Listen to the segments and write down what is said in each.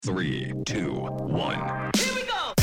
3, 2, 1. Here we go!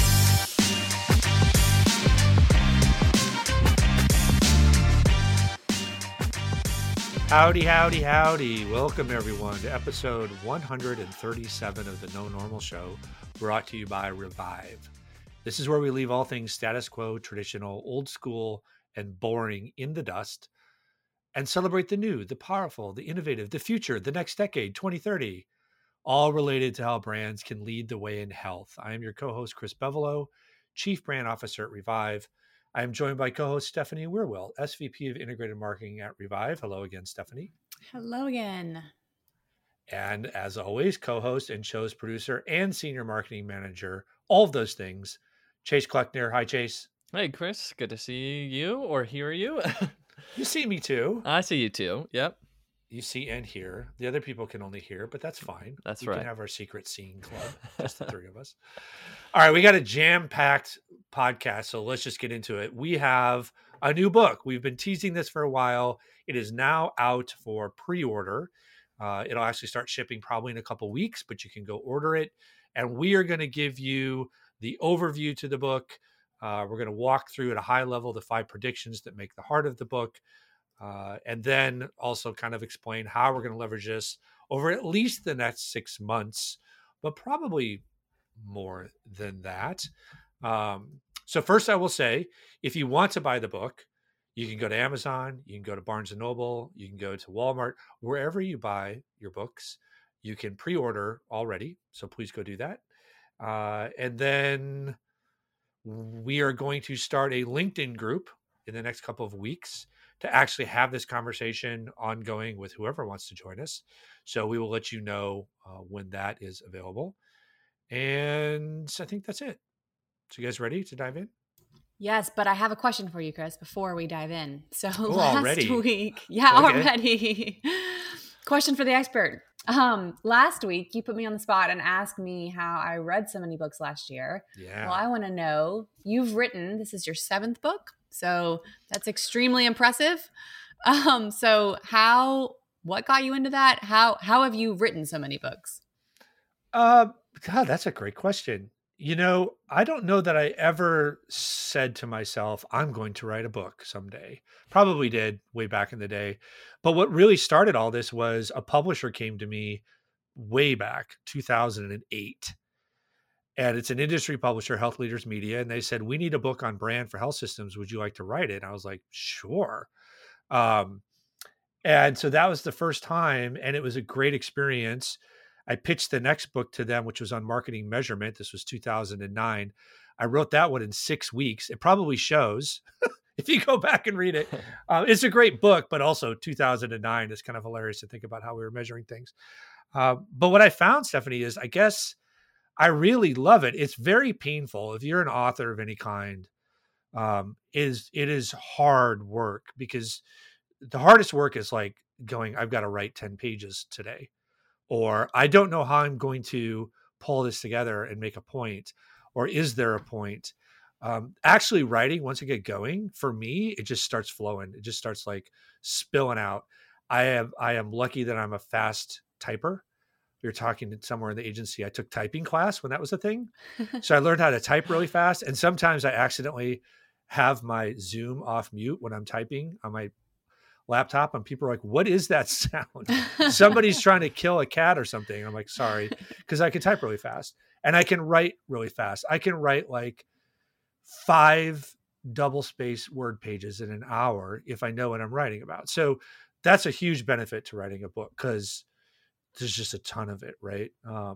Howdy, howdy, howdy. Welcome, everyone, to episode 137 of the No Normal Show, brought to you by Revive. This is where we leave all things status quo, traditional, old school, and boring in the dust and celebrate the new, the powerful, the innovative, the future, the next decade, 2030, all related to how brands can lead the way in health. I am your co-host, Chris Bevolo, Chief Brand Officer at Revive. I am joined by co-host Stephanie Weirwill, SVP of Integrated Marketing at Revive. Hello again, Stephanie. Hello again. And as always, co-host and show's producer and senior marketing manager, all of those things, Chase Kleckner. Hi, Chase. Hey, Chris. Good to see you or hear you. You see me too. I see you too. Yep. You see and hear. The other people can only hear, but that's fine. That's we right. We can have our secret seeing club, just the three of us. All right, we got a jam-packed podcast, so let's just get into it. We have a new book. We've been teasing this for a while. It is now out for pre-order. It'll actually start shipping probably in a couple weeks, but you can go order it. And we are going to give you the overview to the book. We're going to walk through at a high level the 5 predictions that make the heart of the book. And then also kind of explain how we're going to leverage this over at least the next 6 months, but probably more than that. So first I will say, if you want to buy the book, you can go to Amazon, you can go to Barnes & Noble, you can go to Walmart, wherever you buy your books, you can pre-order already. So please go do that. And then we are going to start a LinkedIn group in the next couple of weeks to actually have this conversation ongoing with whoever wants to join us. So we will let you know when that is available. And I think that's it. So you guys ready to dive in? Yes, but I have a question for you, Chris, before we dive in. So already? Week, Okay. already. Question for the expert. Last week, you put me on the spot and asked me how I read so many books last year. Yeah. Well, I want to know, you've written, this is your 7th book. So that's extremely impressive. So what got you into that? How have you written so many books? God, that's a great question. You know, I don't know that I ever said to myself, I'm going to write a book someday. Probably did way back in the day. But what really started all this was a publisher came to me way back, 2008. And it's an industry publisher, Health Leaders Media. And they said, we need a book on brand for health systems. Would you like to write it? And I was like, sure. And so that was the first time. And it was a great experience. I pitched the next book to them, which was on marketing measurement. This was 2009. I wrote that one in 6 weeks. It probably shows if you go back and read it. It's a great book, but also 2009 is kind of hilarious to think about how we were measuring things. But what I found, Stephanie, is I guess I really love it. It's very painful. If you're an author of any kind, it is hard work, because the hardest work is like going, I've got to write 10 pages today. Or I don't know how I'm going to pull this together and make a point, or is there a point? Actually writing, once I get going, for me, it just starts flowing. It just starts like spilling out. I am lucky that I'm a fast typer. We were talking somewhere in the agency. I took typing class when that was a thing. So I learned how to type really fast. And sometimes I accidentally have my Zoom off mute when I'm typing on my laptop, and people are like, what is that sound? Somebody's trying to kill a cat or something. I'm like, sorry, because I can type really fast and I can write really fast. I can write like 5 double space word pages in an hour if I know what I'm writing about. So that's a huge benefit to writing a book, because there's just a ton of it, right?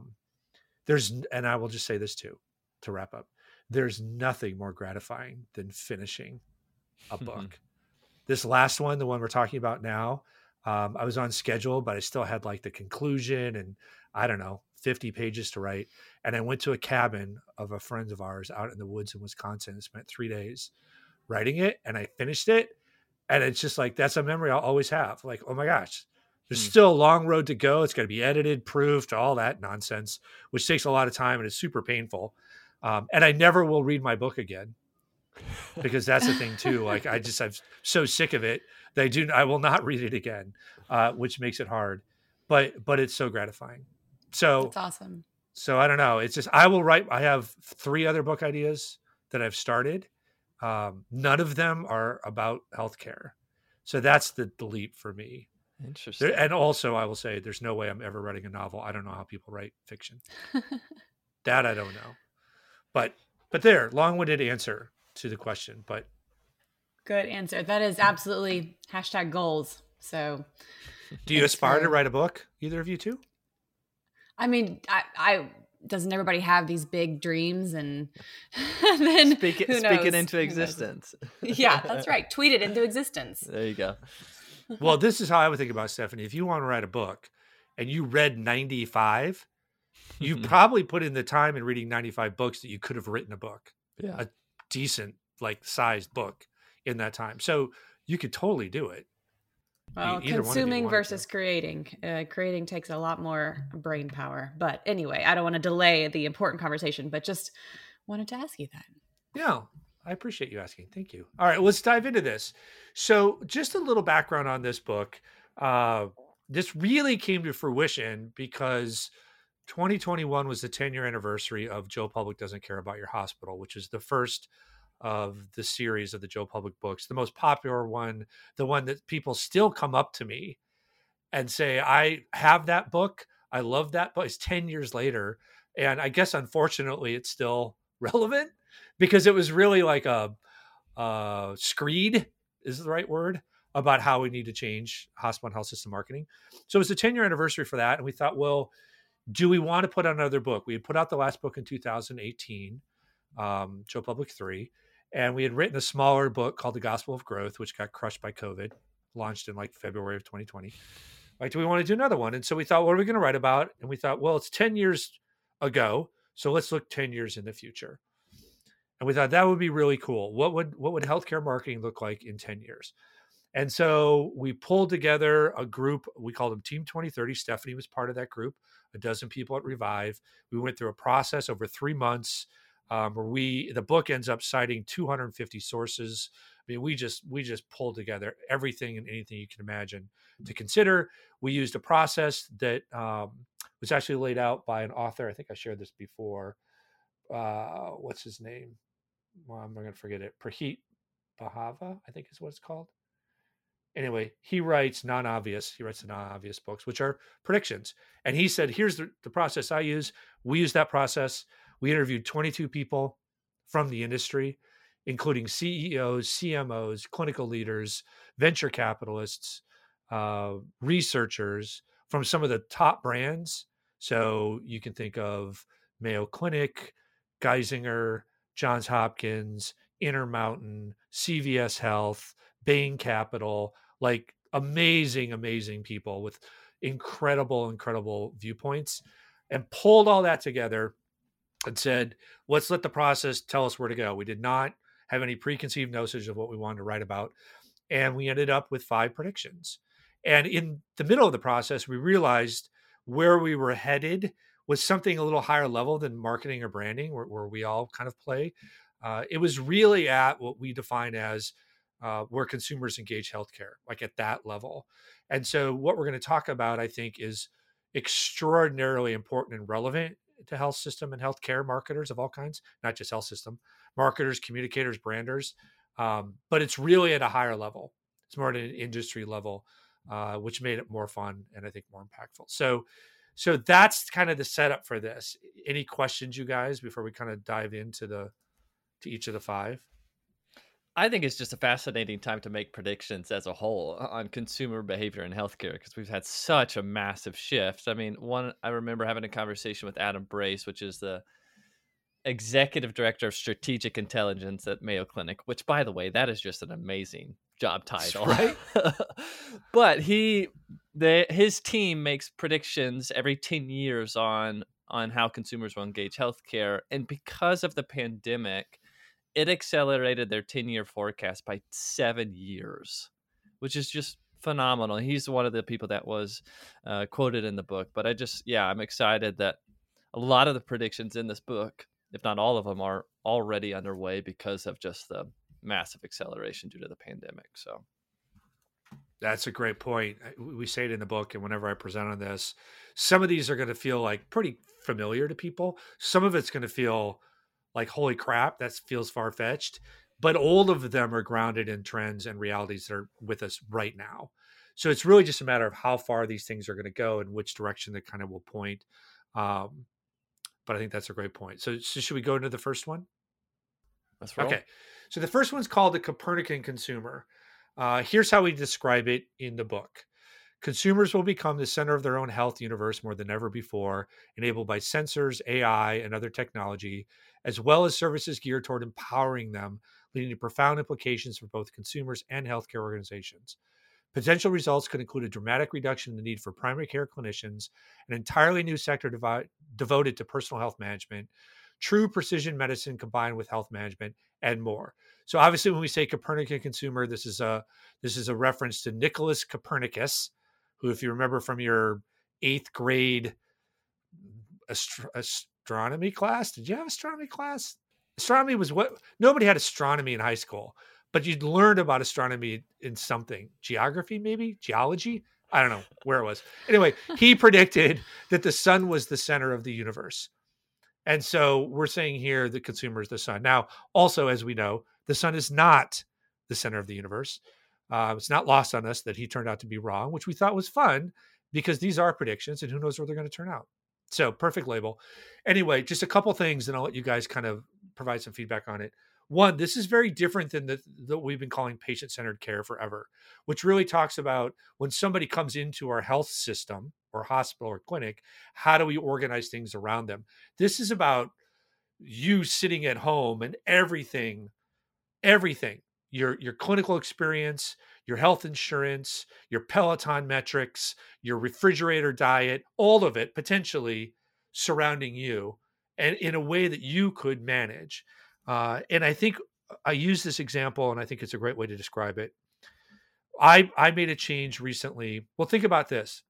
And I will just say this too, to wrap up, there's nothing more gratifying than finishing a book. This last one, the one we're talking about now, I was on schedule, but I still had like the conclusion and I don't know, 50 pages to write. And I went to a cabin of a friend of ours out in the woods in Wisconsin and spent 3 days writing it. And I finished it. And it's just like, that's a memory I'll always have. Like, oh my gosh, there's still a long road to go. It's got to be edited, proofed, all that nonsense, which takes a lot of time and is super painful. And I never will read my book again. Because that's the thing too. Like I'm so sick of it that I will not read it again, which makes it hard, but it's so gratifying. So that's awesome. So I don't know. It's just I will write. I have 3 other book ideas that I've started. None of them are about healthcare. So that's the leap for me. Interesting. And also, I will say there's no way I'm ever writing a novel. I don't know how people write fiction. That I don't know. But there, long-winded answer to the question. But Good answer. That is absolutely #goals. So do you aspire to write a book? Either of you two? I mean, I doesn't everybody have these big dreams and then Speak it into existence. Yeah, that's right. Tweet it into existence. There you go. Well, this is how I would think about it, Stephanie. If you want to write a book and you read 95, you probably put in the time in reading 95 books that you could have written a book, a decent like sized book in that time. So you could totally do it. Well, consuming versus creating. Creating takes a lot more brain power. But anyway, I don't want to delay the important conversation, but just wanted to ask you that. Yeah, I appreciate you asking. Thank you. All right, let's dive into this. So just a little background on this book. This really came to fruition because 2021 was the 10-year anniversary of Joe Public Doesn't Care About Your Hospital, which is the first of the series of the Joe Public books, the most popular one, the one that people still come up to me and say, I have that book. I love that book. It's 10 years later. And I guess, unfortunately, it's still relevant because it was really like a screed is the right word about how we need to change hospital and health system marketing. So it was the 10-year anniversary for that. And we thought, well, do we want to put out another book? We had put out the last book in 2018, Joe Public 3. And we had written a smaller book called The Gospel of Growth, which got crushed by COVID, launched in like February of 2020. Like, do we want to do another one? And so we thought, what are we going to write about? And we thought, well, it's 10 years ago. So let's look 10 years in the future. And we thought that would be really cool. What would healthcare marketing look like in 10 years? And so we pulled together a group. We called them Team 2030. Stephanie was part of that group, a dozen people at Revive. We went through a process over 3 months. Where the book ends up citing 250 sources. I mean, we just pulled together everything and anything you can imagine to consider. We used a process that was actually laid out by an author. I think I shared this before. What's his name? Well, I'm going to forget it. Praheet Bhava, I think is what it's called. Anyway, he writes the non-obvious books, which are predictions. And he said, here's the process I use. We use that process. We interviewed 22 people from the industry, including CEOs, CMOs, clinical leaders, venture capitalists, researchers from some of the top brands. So you can think of Mayo Clinic, Geisinger, Johns Hopkins, Intermountain, CVS Health, Bain Capital, like amazing, amazing people with incredible viewpoints, and pulled all that together and said, let's let the process tell us where to go. We did not have any preconceived notions of what we wanted to write about. And we ended up with 5 predictions. And in the middle of the process, we realized where we were headed was something a little higher level than marketing or branding, where we all kind of play. It was really at what we define as where consumers engage healthcare, like at that level. And so what we're going to talk about, I think, is extraordinarily important and relevant to health system and healthcare marketers of all kinds, not just health system marketers, communicators, branders. But it's really at a higher level. It's more at an industry level, which made it more fun and I think more impactful. So that's kind of the setup for this. Any questions, you guys, before we kind of dive into each of the 5? I think it's just a fascinating time to make predictions as a whole on consumer behavior in healthcare because we've had such a massive shift. I mean, I remember having a conversation with Adam Brace, which is the executive director of strategic intelligence at Mayo Clinic, which, by the way, that is just an amazing job title. Right? But his team makes predictions every 10 years on how consumers will engage healthcare. And because of the pandemic, it accelerated their 10-year forecast by 7 years, which is just phenomenal. He's one of the people that was quoted in the book. But I'm excited that a lot of the predictions in this book, if not all of them, are already underway because of just the massive acceleration due to the pandemic. So that's a great point. We say it in the book, and whenever I present on this, some of these are going to feel like pretty familiar to people. Some of it's going to feel like, holy crap, that feels far-fetched. But all of them are grounded in trends and realities that are with us right now. So it's really just a matter of how far these things are going to go and which direction they kind of will point. But I think that's a great point. So should we go into the first one? Let's roll. Okay. So the first one's called the Copernican consumer. Here's how we describe it in the book. Consumers will become the center of their own health universe more than ever before, enabled by sensors, AI, and other technology, as well as services geared toward empowering them, leading to profound implications for both consumers and healthcare organizations. Potential results could include a dramatic reduction in the need for primary care clinicians, an entirely new sector devoted to personal health management, true precision medicine combined with health management, and more. So obviously when we say Copernican consumer, this is a reference to Nicholas Copernicus, who, if you remember from your 8th grade astronomy class, did you have astronomy class? Astronomy was what nobody had astronomy in high school, but you'd learned about astronomy in something, geography, maybe geology. I don't know where it was. Anyway, he predicted that the sun was the center of the universe. And so we're saying here the consumer is the sun. Now, also, as we know, the sun is not the center of the universe. It's not lost on us that he turned out to be wrong, which we thought was fun because these are predictions and who knows where they're going to turn out. So perfect label. Anyway, just a couple things and I'll let you guys kind of provide some feedback on it. One, this is very different than the we've been calling patient-centered care forever, which really talks about when somebody comes into our health system or hospital or clinic, how do we organize things around them? This is about you sitting at home and everything, your clinical experience, your health insurance, your Peloton metrics, your refrigerator diet, all of it potentially surrounding you and in a way that you could manage. And I think I use this example and I think it's a great way to describe it. I made a change recently. Well, think about this.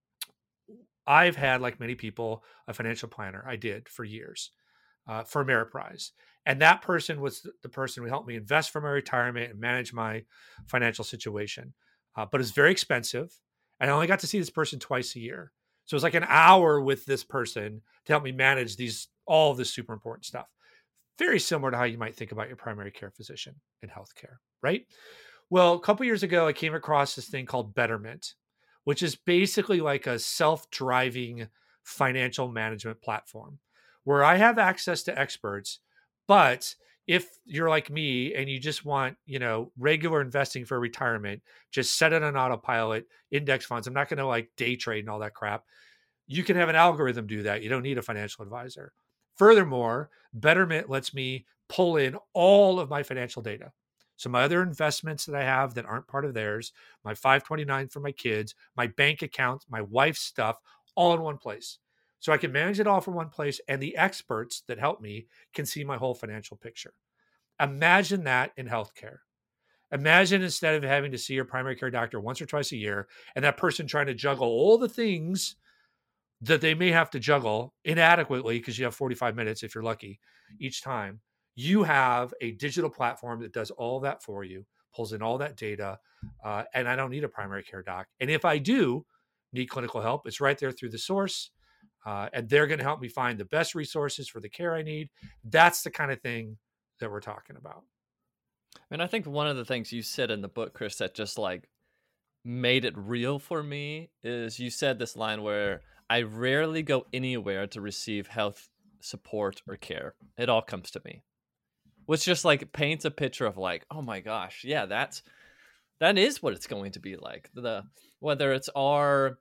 I've had, like many people, a financial planner. I did for years for Ameriprise. And that person was the person who helped me invest for my retirement and manage my financial situation. But it's very expensive. And I only got to see this person twice a year. So it was like an hour with this person to help me manage all of this super important stuff. Very similar to how you might think about your primary care physician in healthcare, right? Well, a couple years ago, I came across this thing called Betterment, which is basically like a self-driving financial management platform where I have access to experts. But if you're like me and you just want, regular investing for retirement, just set it on autopilot, index funds. I'm not going to like day trade and all that crap. You can have an algorithm do that. You don't need a financial advisor. Furthermore, Betterment lets me pull in all of my financial data. So my other investments that I have that aren't part of theirs, my 529 for my kids, my bank accounts, my wife's stuff, all in one place. So I can manage it all from one place, and the experts that help me can see my whole financial picture. Imagine that in healthcare. Imagine instead of having to see your primary care doctor once or twice a year, and that person trying to juggle all the things that they may have to juggle inadequately because you have 45 minutes, if you're lucky, each time. You have a digital platform that does all that for you, pulls in all that data, and I don't need a primary care doc. And if I do need clinical help, it's right there through the source, and they're going to help me find the best resources for the care I need. That's the kind of thing that we're talking about. And I think one of the things you said in the book, Chris, that just like made it real for me is you said this line where I rarely go anywhere to receive health support or care. It all comes to me. Which just like paints a picture of like, oh my gosh, yeah, that is what it's going to be like. Whether it's our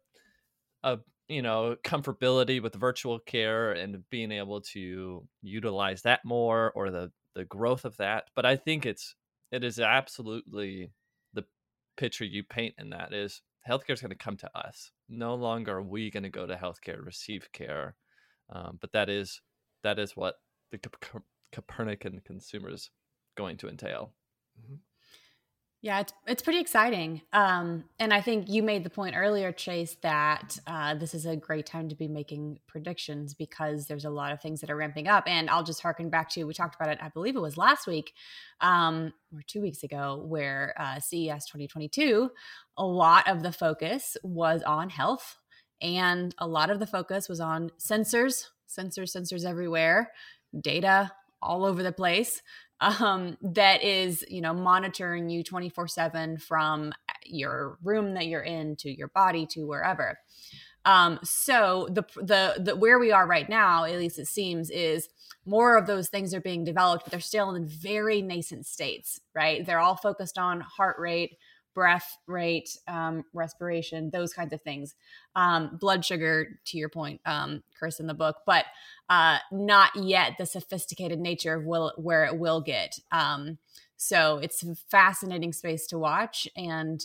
comfortability with virtual care and being able to utilize that more, or the growth of that. But I think it is absolutely the picture you paint in that is healthcare is going to come to us. No longer are we going to go to healthcare to receive care, but that is what the Copernican consumer is going to entail. Mm-hmm. Yeah, it's pretty exciting. And I think you made the point earlier, Chase, that this is a great time to be making predictions because there's a lot of things that are ramping up. And I'll just harken back to, we talked about it, I believe it was last week or 2 weeks ago, where CES 2022, a lot of the focus was on health and a lot of the focus was on sensors, sensors everywhere, data all over the place, that is, monitoring you 24/7 from your room that you're in to your body to wherever. So the where we are right now, at least it seems, is more of those things are being developed, but they're still in very nascent states, right? They're all focused on heart rate, breath rate, respiration, those kinds of things. Blood sugar, to your point, Chris, in the book, but not yet the sophisticated nature of where it will get. So it's a fascinating space to watch. And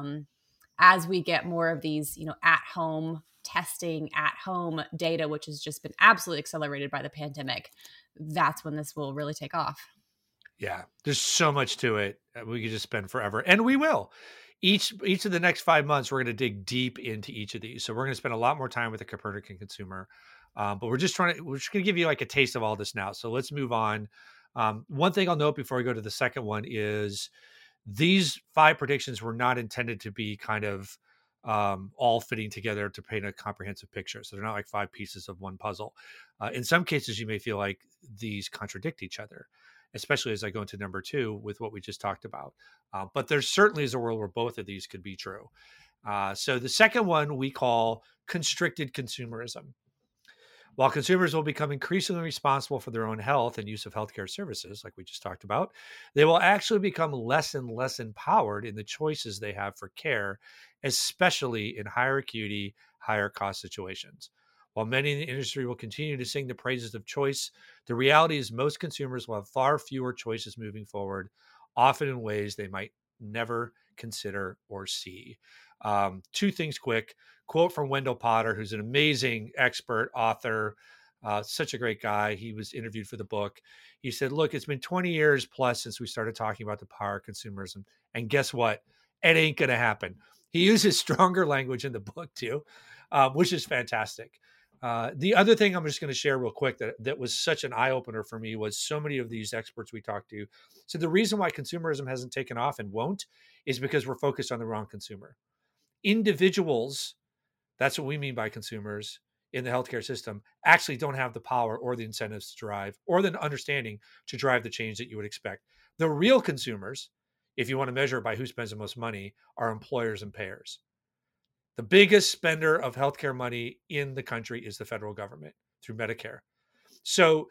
as we get more of these, at-home testing, at-home data, which has just been absolutely accelerated by the pandemic, that's when this will really take off. Yeah, there's so much to it. We could just spend forever, and we will. Each of the next 5 months, we're going to dig deep into each of these. So we're going to spend a lot more time with the Copernican consumer, but we're just going to give you like a taste of all this now. So let's move on. One thing I'll note before we go to the second one is these 5 predictions were not intended to be kind of all fitting together to paint a comprehensive picture. So they're not like 5 pieces of one puzzle. In some cases, you may feel like these contradict each other, especially as I go into number 2 with what we just talked about. But there certainly is a world where both of these could be true. So the second one we call constricted consumerism. While consumers will become increasingly responsible for their own health and use of healthcare services, like we just talked about, they will actually become less and less empowered in the choices they have for care, especially in higher acuity, higher cost situations. While many in the industry will continue to sing the praises of choice, the reality is most consumers will have far fewer choices moving forward, often in ways they might never consider or see. 2 things quick. Quote from Wendell Potter, who's an amazing expert, author, such a great guy. He was interviewed for the book. He said, look, it's been 20 years plus since we started talking about the power of consumerism. And guess what? It ain't going to happen. He uses stronger language in the book too, which is fantastic. The other thing I'm just going to share real quick that was such an eye-opener for me was so many of these experts we talked to. So the reason why consumerism hasn't taken off and won't is because we're focused on the wrong consumer. Individuals, that's what we mean by consumers in the healthcare system, actually don't have the power or the incentives to drive or the understanding to drive the change that you would expect. The real consumers, if you want to measure it by who spends the most money, are employers and payers. The biggest spender of healthcare money in the country is the federal government through Medicare. So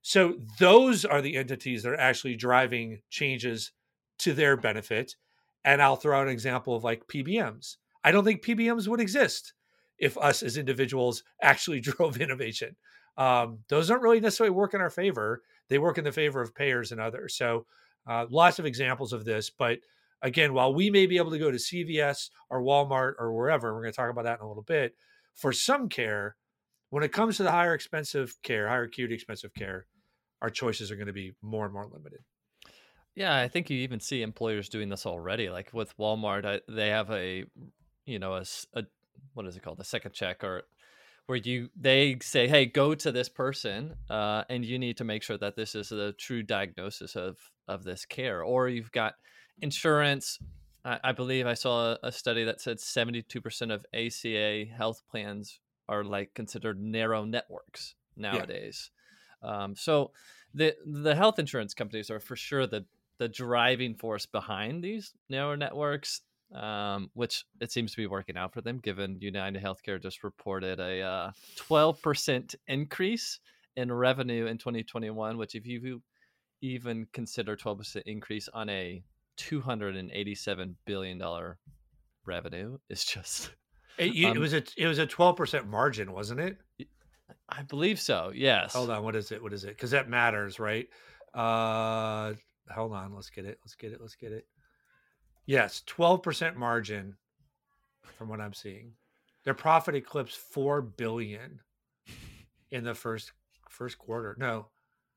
those are the entities that are actually driving changes to their benefit. And I'll throw out an example of like PBMs. I don't think PBMs would exist if us as individuals actually drove innovation. Those don't really necessarily work in our favor. They work in the favor of payers and others. So lots of examples of this. But again, while we may be able to go to CVS or Walmart or wherever, we're going to talk about that in a little bit, for some care, when it comes to the higher acuity expensive care, our choices are going to be more and more limited. Yeah, I think you even see employers doing this already. Like with Walmart, they have a what is it called? A second check, or where they say, hey, go to this person and you need to make sure that this is the true diagnosis of this care. Or you've got insurance. I believe I saw a study that said 72% of ACA health plans are like considered narrow networks nowadays. Yeah. So the health insurance companies are for sure the driving force behind these narrow networks, which it seems to be working out for them, given United Healthcare just reported a 12% increase in revenue in 2021, which if you even consider 12% increase on a $287 billion revenue, is just... It was a 12% margin, wasn't it? I believe so. Yes. Hold on. What is it? Because that matters, right? Hold on. Let's get it. Yes. 12% margin from what I'm seeing. Their profit eclipsed $4 billion in the first quarter. No,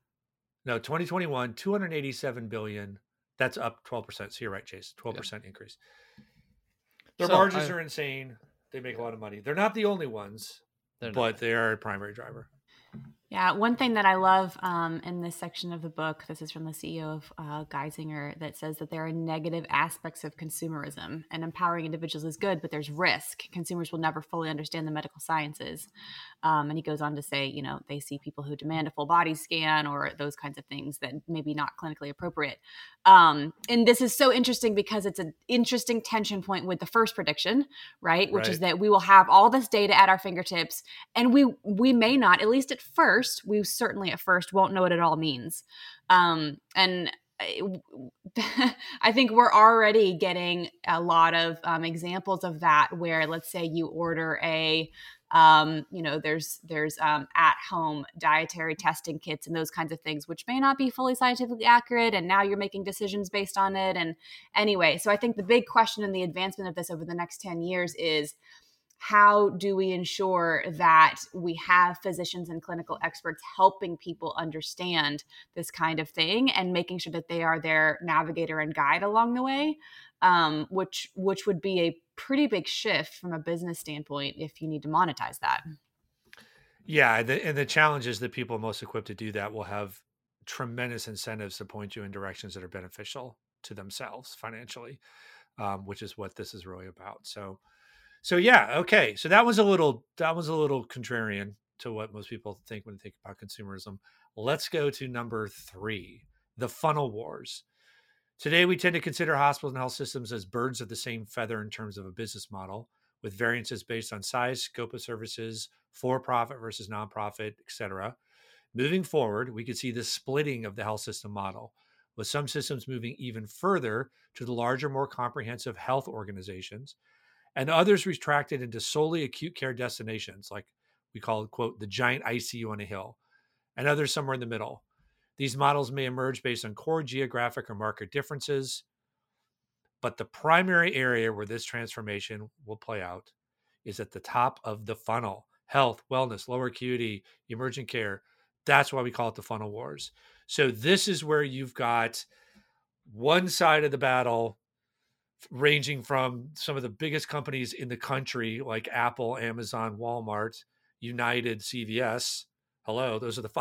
2021, $287 billion. That's up 12%. So you're right, Chase. 12% increase. Their margins are insane. They make a lot of money. They're not the only ones, but they are a primary driver. Yeah, one thing that I love in this section of the book, this is from the CEO of Geisinger, that says that there are negative aspects of consumerism, and empowering individuals is good, but there's risk. Consumers will never fully understand the medical sciences. And he goes on to say, they see people who demand a full body scan or those kinds of things that maybe not clinically appropriate. And this is so interesting because it's an interesting tension point with the first prediction, right? Which is that we will have all this data at our fingertips, and we may not, at least at first, we certainly at first won't know what it all means. And I think we're already getting a lot of examples of that, where let's say you order there's at-home dietary testing kits and those kinds of things, which may not be fully scientifically accurate, and now you're making decisions based on it. And anyway, so I think the big question in the advancement of this over the next 10 years is, how do we ensure that we have physicians and clinical experts helping people understand this kind of thing and making sure that they are their navigator and guide along the way, which would be a pretty big shift from a business standpoint if you need to monetize that. Yeah, and the challenge is that people most equipped to do that will have tremendous incentives to point you in directions that are beneficial to themselves financially, which is what this is really about. So yeah, okay. So that was a little contrarian to what most people think when they think about consumerism. Let's go to number 3, the funnel wars. Today, we tend to consider hospitals and health systems as birds of the same feather in terms of a business model, with variances based on size, scope of services, for-profit versus nonprofit, et cetera. Moving forward, we could see the splitting of the health system model, with some systems moving even further to the larger, more comprehensive health organizations, and others retracted into solely acute care destinations, like we call it, quote, the giant ICU on a hill, and others somewhere in the middle. These models may emerge based on core geographic or market differences, but the primary area where this transformation will play out is at the top of the funnel: health, wellness, lower acuity, emergent care. That's why we call it the funnel wars. So this is where you've got one side of the battle ranging from some of the biggest companies in the country, like Apple, Amazon, Walmart, United, CVS. Hello, those are the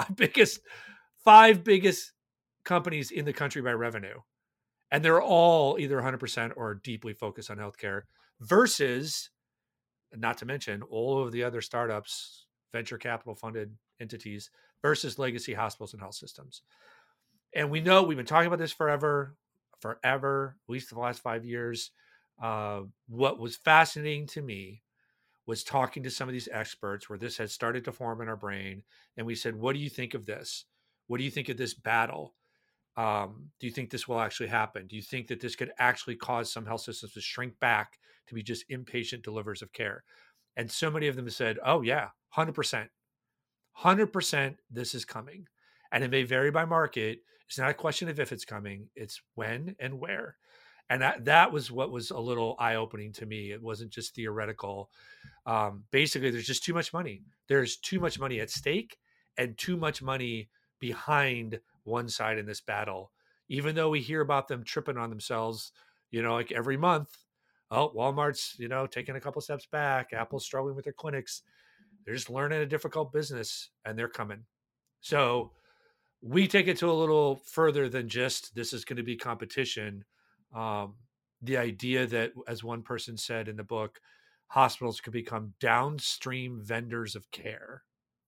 five biggest companies in the country by revenue. And they're all either 100% or deeply focused on healthcare, versus, not to mention, all of the other startups, venture capital funded entities, versus legacy hospitals and health systems. And we know we've been talking about this forever, at least the last 5 years. What was fascinating to me was talking to some of these experts where this had started to form in our brain. And we said, what do you think of this? What do you think of this battle? Do you think this will actually happen? Do you think that this could actually cause some health systems to shrink back to be just impatient delivers of care? And so many of them have said, oh yeah, 100%. 100% this is coming. And it may vary by market. It's not a question of if it's coming, it's when and where. And that was what was a little eye-opening to me. It wasn't just theoretical. Basically, there's just too much money. There's too much money at stake and too much money behind one side in this battle. Even though we hear about them tripping on themselves, like every month. Oh, Walmart's, taking a couple steps back. Apple's struggling with their clinics. They're just learning a difficult business, and they're coming. So we take it to a little further than just this is going to be competition. The idea that, as one person said in the book, hospitals could become downstream vendors of care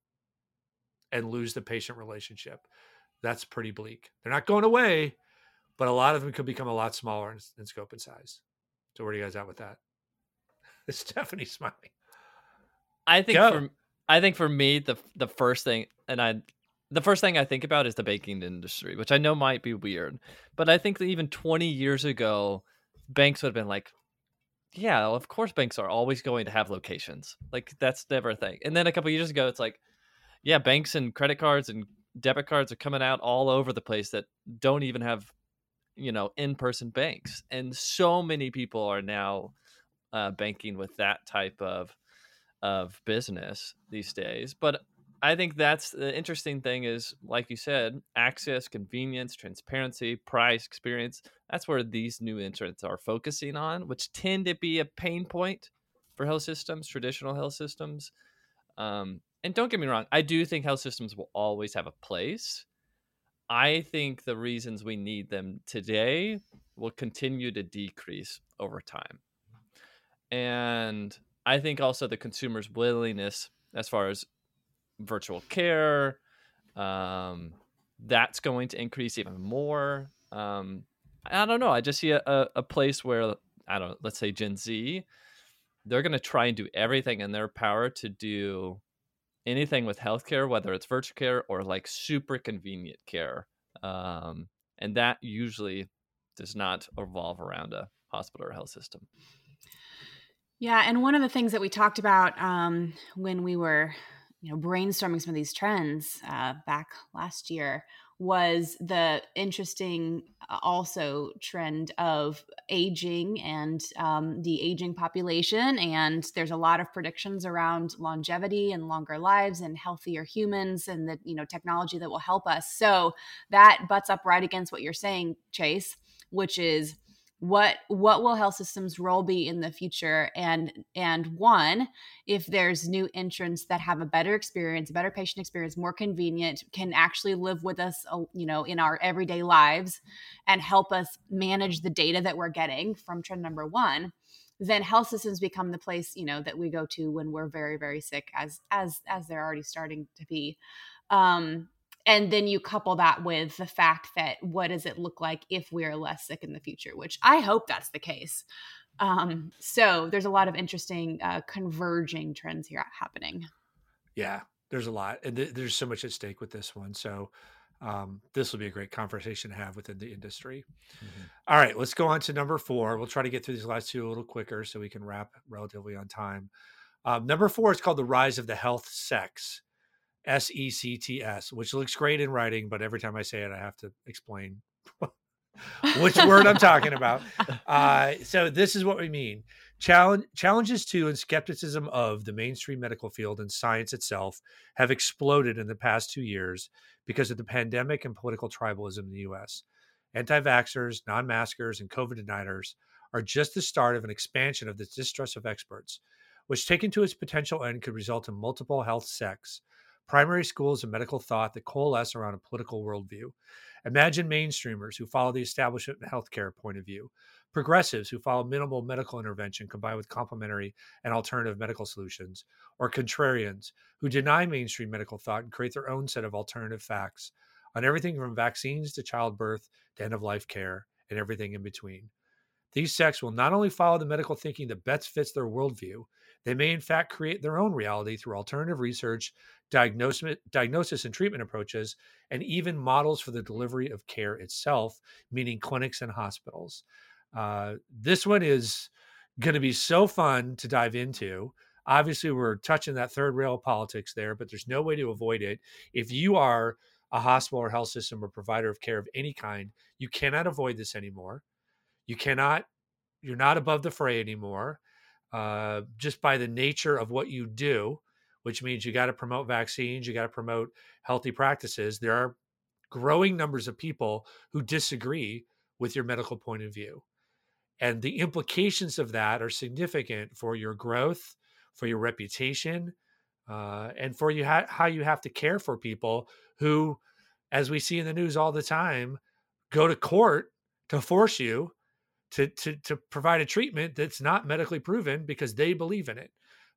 and lose the patient relationship. That's pretty bleak. They're not going away, but a lot of them could become a lot smaller in scope and size. So where are you guys at with that? Stephanie's smiling. I think for me, the first thing I think about is the banking industry, which I know might be weird, but I think that even 20 years ago, banks would have been like, yeah, of course banks are always going to have locations. Like, that's never a thing. And then a couple of years ago, it's like, yeah, banks and credit cards and debit cards are coming out all over the place that don't even have, in-person banks. And so many people are now banking with that type of business these days. But I think that's the interesting thing is, like you said, access, convenience, transparency, price, experience. That's where these new entrants are focusing on, which tend to be a pain point for health systems, traditional health systems. And don't get me wrong, I do think health systems will always have a place. I think the reasons we need them today will continue to decrease over time. And I think also the consumer's willingness, as far as virtual care. That's going to increase even more. I don't know. I just see a place where, let's say Gen Z, they're going to try and do everything in their power to do anything with healthcare, whether it's virtual care or like super convenient care. And that usually does not revolve around a hospital or health system. Yeah. And one of the things that we talked about when we were, brainstorming some of these trends back last year was the interesting also trend of aging and the aging population. And there's a lot of predictions around longevity and longer lives and healthier humans and the technology that will help us. So that butts up right against what you're saying, Chase, which is what will health systems' role be in the future? And one, if there's new entrants that have a better experience, a better patient experience, more convenient, can actually live with us, in our everyday lives and help us manage the data that we're getting from trend number one, then health systems become the place, that we go to when we're very, very sick, as they're already starting to be. And then you couple that with the fact that what does it look like if we're less sick in the future, which I hope that's the case. So there's a lot of interesting converging trends here happening. Yeah, there's a lot. And there's so much at stake with this one. So this will be a great conversation to have within the industry. Mm-hmm. All right, let's go on to number 4. We'll try to get through these last two a little quicker so we can wrap relatively on time. Number 4 is called The Rise of the Health Sects. SECTS, which looks great in writing, but every time I say it, I have to explain which word I'm talking about. So this is what we mean. Challenges to and skepticism of the mainstream medical field and science itself have exploded in the past 2 years because of the pandemic and political tribalism in the U.S. Anti-vaxxers, non-maskers, and COVID deniers are just the start of an expansion of the distrust of experts, which taken to its potential end could result in multiple health sects, primary schools of medical thought that coalesce around a political worldview. Imagine mainstreamers who follow the establishment and healthcare point of view, progressives who follow minimal medical intervention combined with complementary and alternative medical solutions, or contrarians who deny mainstream medical thought and create their own set of alternative facts on everything from vaccines to childbirth to end-of-life care and everything in between. These sects will not only follow the medical thinking that best fits their worldview, they may in fact create their own reality through alternative research, diagnosis and treatment approaches, and even models for the delivery of care itself, meaning clinics and hospitals. This one is going to be so fun to dive into. Obviously, we're touching that third rail of politics there, but there's no way to avoid it. If you are a hospital or health system or provider of care of any kind, you cannot avoid this anymore. You're not above the fray anymore, just by the nature of what you do, which means you got to promote vaccines, you got to promote healthy practices. There are growing numbers of people who disagree with your medical point of view. And the implications of that are significant for your growth, for your reputation, and for you how you have to care for people who, as we see in the news all the time, go to court to force you to provide a treatment that's not medically proven because they believe in it.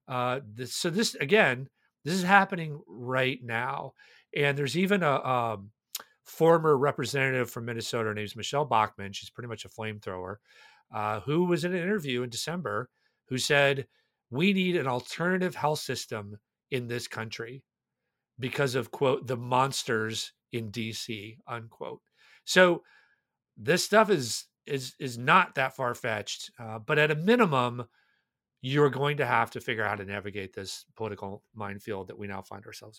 So this is happening right now. And there's even a former representative from Minnesota. Her name's Michelle Bachmann. She's pretty much a flamethrower, who was in an interview in December who said, we need an alternative health system in this country because of, quote, the monsters in DC, unquote. So this stuff is not that far-fetched, but at a minimum, you're going to have to figure out how to navigate this political minefield that we now find ourselves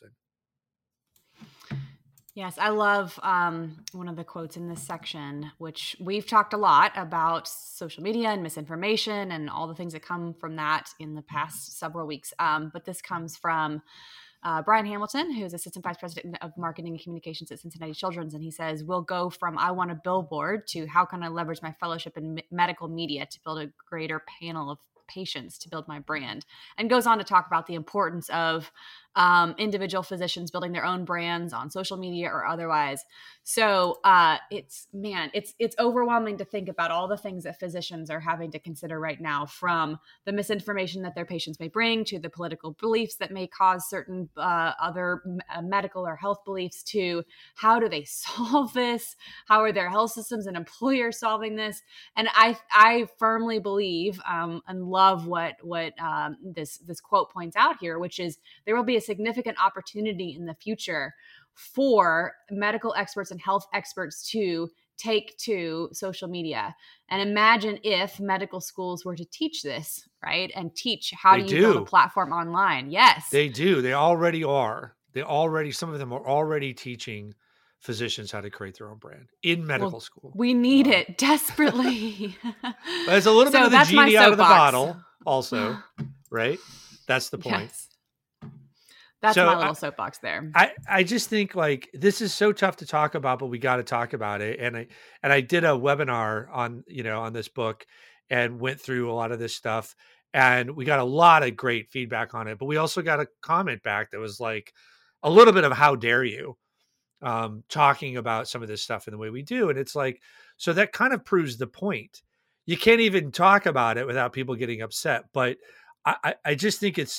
in. Yes, I love one of the quotes in this section, which we've talked a lot about social media and misinformation and all the things that come from that in the past several weeks. But this comes from Brian Hamilton, who's Assistant Vice President of Marketing and Communications at Cincinnati Children's. And he says, we'll go from I want a billboard to how can I leverage my fellowship in medical media to build a greater panel of patients to build my brand, and goes on to talk about the importance of individual physicians building their own brands on social media or otherwise. So it's overwhelming to think about all the things that physicians are having to consider right now, from the misinformation that their patients may bring to the political beliefs that may cause certain other medical or health beliefs, to how do they solve this? How are their health systems and employers solving this? And I firmly believe and love what this quote points out here, which is there will be a significant opportunity in the future for medical experts and health experts to take to social media. And imagine if medical schools were to teach this, right? And teach how do you build a platform online. Yes. They do. They already are. Some of them are already teaching physicians how to create their own brand in medical school. We need it desperately. But it's a little bit of the genie out of the bottle also, right? That's the point. Yes. That's my little soapbox there. I just think like this is so tough to talk about, but we got to talk about it. And I did a webinar on this book and went through a lot of this stuff, and we got a lot of great feedback on it. But we also got a comment back that was like a little bit of how dare you talking about some of this stuff in the way we do. And it's like, so that kind of proves the point. You can't even talk about it without people getting upset. But I just think it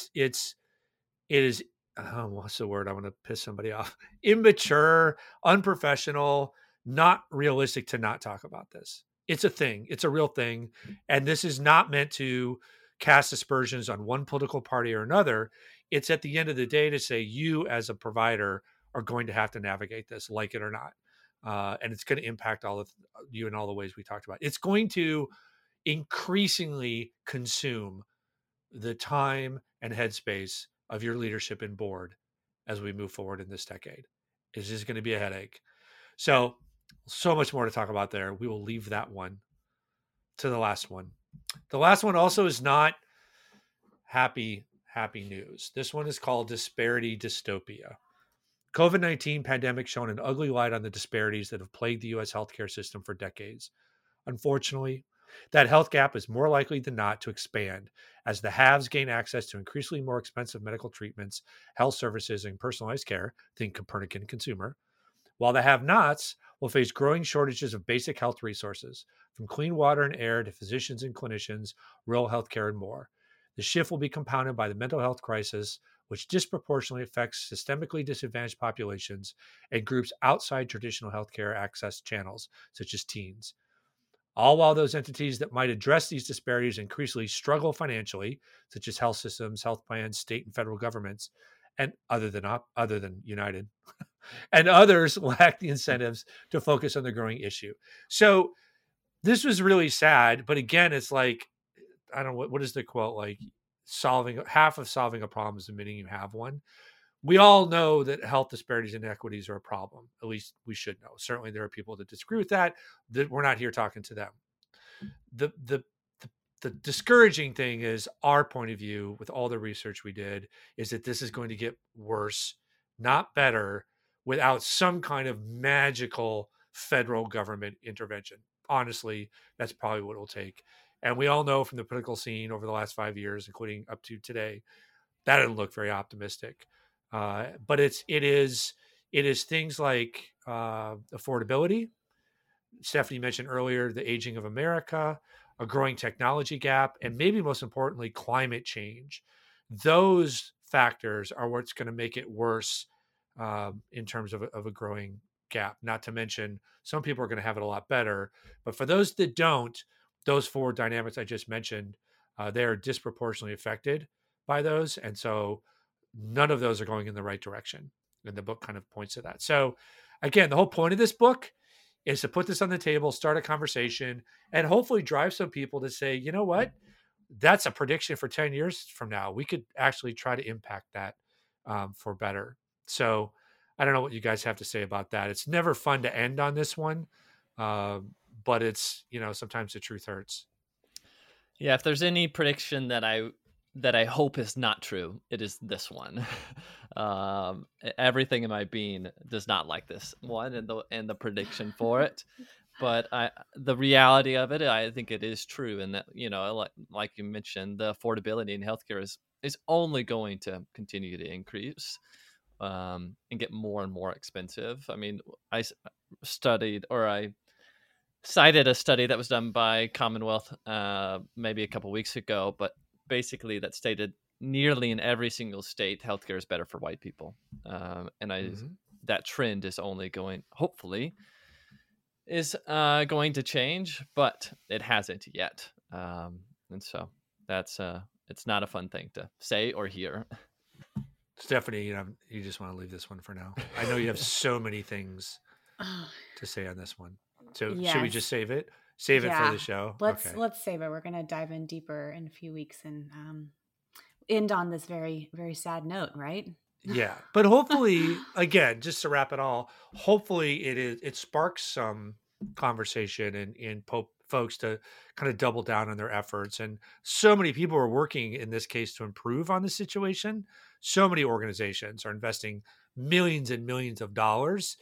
is. Oh, what's the word? I want to piss somebody off. Immature, unprofessional, not realistic to not talk about this. It's a thing. It's a real thing. And this is not meant to cast aspersions on one political party or another. It's at the end of the day to say you as a provider are going to have to navigate this, like it or not. And it's going to impact all of you in all the ways we talked about. It's going to increasingly consume the time and headspace of your leadership and board as we move forward in this decade. It's just going to be a headache. So much more to talk about there. We will leave that one to the last one. The last one also is not happy news. This one is called Disparity Dystopia. COVID-19 pandemic shone an ugly light on the disparities that have plagued the U.S. healthcare system for decades. Unfortunately, that health gap is more likely than not to expand as the haves gain access to increasingly more expensive medical treatments, health services, and personalized care, think Copernican consumer, while the have-nots will face growing shortages of basic health resources, from clean water and air to physicians and clinicians, rural healthcare, and more. The shift will be compounded by the mental health crisis, which disproportionately affects systemically disadvantaged populations and groups outside traditional healthcare access channels, such as teens. All while those entities that might address these disparities increasingly struggle financially, such as health systems, health plans, state and federal governments, and other than United, and others lack the incentives to focus on the growing issue. So this was really sad, but again, it's like, I don't know, what is the quote? Like half of solving a problem is admitting you have one. We all know that health disparities and inequities are a problem. At least we should know. Certainly there are people that disagree with that we're not here talking to them. The discouraging thing is our point of view with all the research we did is that this is going to get worse, not better, without some kind of magical federal government intervention. Honestly, that's probably what it'll take. And we all know from the political scene over the last 5 years, including up to today, that didn't look very optimistic. But it is things like affordability. Stephanie mentioned earlier the aging of America, a growing technology gap, and maybe most importantly, climate change. Those factors are what's going to make it worse in terms of a growing gap. Not to mention, some people are going to have it a lot better. But for those that don't, those four dynamics I just mentioned, they are disproportionately affected by those. And so none of those are going in the right direction. And the book kind of points to that. So again, the whole point of this book is to put this on the table, start a conversation, and hopefully drive some people to say, you know what, that's a prediction for 10 years from now. We could actually try to impact that for better. So I don't know what you guys have to say about that. It's never fun to end on this one, but it's, sometimes the truth hurts. Yeah, if there's any prediction that I hope is not true, it is this one. Everything in my being does not like this one and the prediction for it. But the reality of it, I think it is true. And that, like you mentioned, the affordability in healthcare is only going to continue to increase and get more and more expensive. I mean, I cited a study that was done by Commonwealth maybe a couple weeks ago, but basically that stated nearly in every single state, healthcare is better for white people. That trend is only going, hopefully, is going to change, but it hasn't yet. And so that's it's not a fun thing to say or hear. Stephanie, you just want to leave this one for now. I know you have so many things to say on this one. So should we just save it? Save it for the show? Let's save it. We're going to dive in deeper in a few weeks and end on this very, very sad note, right? Yeah. But hopefully, again, just to wrap it all, hopefully it sparks some conversation and folks to kind of double down on their efforts. And so many people are working in this case to improve on the situation. So many organizations are investing millions and millions of dollars.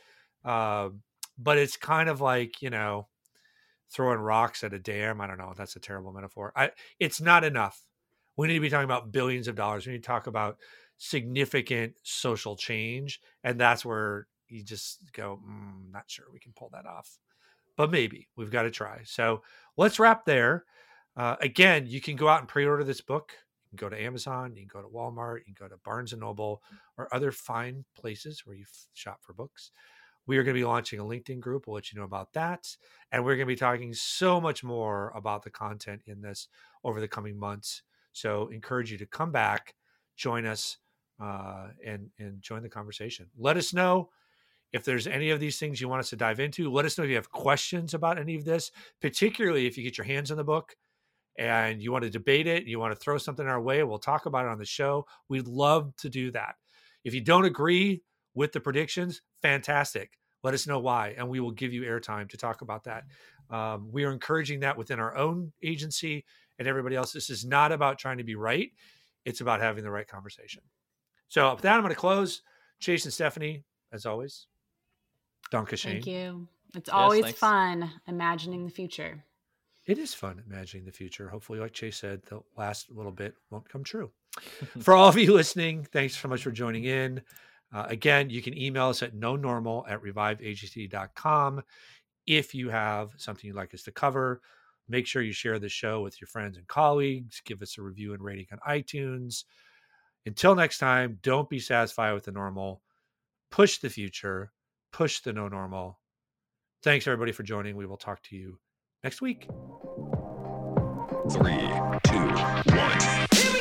But it's kind of like, throwing rocks at a dam. I don't know. That's a terrible metaphor. It's not enough. We need to be talking about billions of dollars. We need to talk about significant social change. And that's where you just go, not sure we can pull that off. But maybe we've got to try. So let's wrap there. Again, you can go out and pre-order this book. You can go to Amazon. You can go to Walmart. You can go to Barnes & Noble or other fine places where you shop for books. We are going to be launching a LinkedIn group. We'll let you know about that. And we're going to be talking so much more about the content in this over the coming months. So encourage you to come back, join us, and join the conversation. Let us know if there's any of these things you want us to dive into. Let us know if you have questions about any of this, particularly if you get your hands on the book and you want to debate it, you want to throw something our way, we'll talk about it on the show. We'd love to do that. If you don't agree with the predictions, fantastic. Let us know why, and we will give you airtime to talk about that. We are encouraging that within our own agency and everybody else. This is not about trying to be right. It's about having the right conversation. So with that, I'm going to close. Chase and Stephanie, as always, Danke schön. Thank you. It's always fun imagining the future. It is fun imagining the future. Hopefully, like Chase said, the last little bit won't come true. For all of you listening, thanks so much for joining in. Again, you can email us at nonormal@reviveagency.com. If you have something you'd like us to cover, make sure you share the show with your friends and colleagues. Give us a review and rating on iTunes. Until next time, don't be satisfied with the normal. Push the future. Push the no normal. Thanks, everybody, for joining. We will talk to you next week. 3, 2, 1.